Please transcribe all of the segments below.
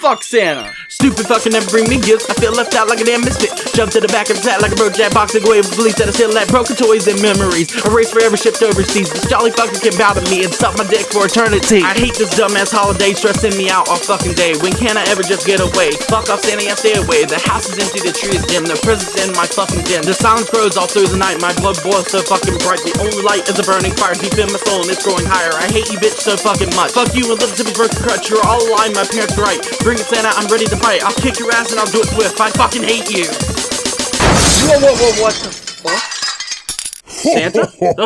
Fuck Santa. Stupid fucking never bring me gifts. I feel left out like a damn misfit. Jump to the back of his hat like a broke jack box and go away with beliefs that I still lack. Broken toys and memories. Erased forever, shipped overseas. This jolly fucker can bow to me and suck my dick for eternity. I hate this dumbass holiday stressing me out all fucking day. When can I ever just get away? Fuck off Santa, I stay away. The house is empty, the tree is dim. The presents in my fucking den. The silence grows all through the night. My blood boils so fucking bright. The only light is a burning fire deep in my soul and it's growing higher. I hate you bitch so fucking much. Fuck you and little tippy birth crutch. You're all aligned, my parents are right. Bring it Santa, I'm ready to fight. I'll kick your ass and I'll do it swift. I fucking hate you. Whoa, what the fuck? Santa?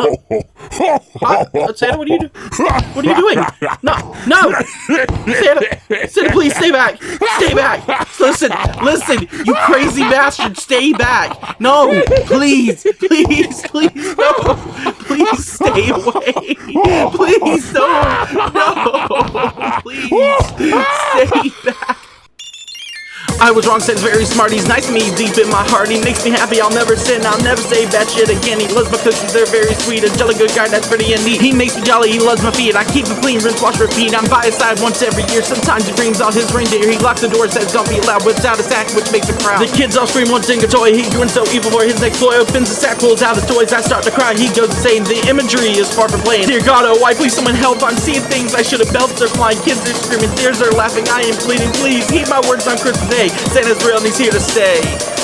Santa, what are you doing? What are you doing? No! Santa, please stay back. Stay back. Listen, you crazy bastard, stay back. No, please, no. Please stay away. Please don't. No, please stay back. I was wrong, said very smart. He's nice to me deep in my heart. He makes me happy, I'll never sin. I'll never say bad shit again. He loves my cookies, they're very sweet. A jolly good guy, that's pretty and neat. He makes me jolly, he loves my feet. I keep them clean, rinse, wash, repeat. I'm by his side once every year. Sometimes he brings out his reindeer. He locks the door, says don't be loud, whips out a sack, which makes a crowd. The kids all scream, one ding a toy. He's doing so evil for his next toy. Opens the sack, pulls out his toys. I start to cry, he goes insane. The imagery is far from plain. Dear God, oh why, please someone help. I'm seeing things I should have. Belts are flying, kids are screaming, tears are laughing. I am pleading, please heed my words on Christmas Day. Santa's real and he's here to stay.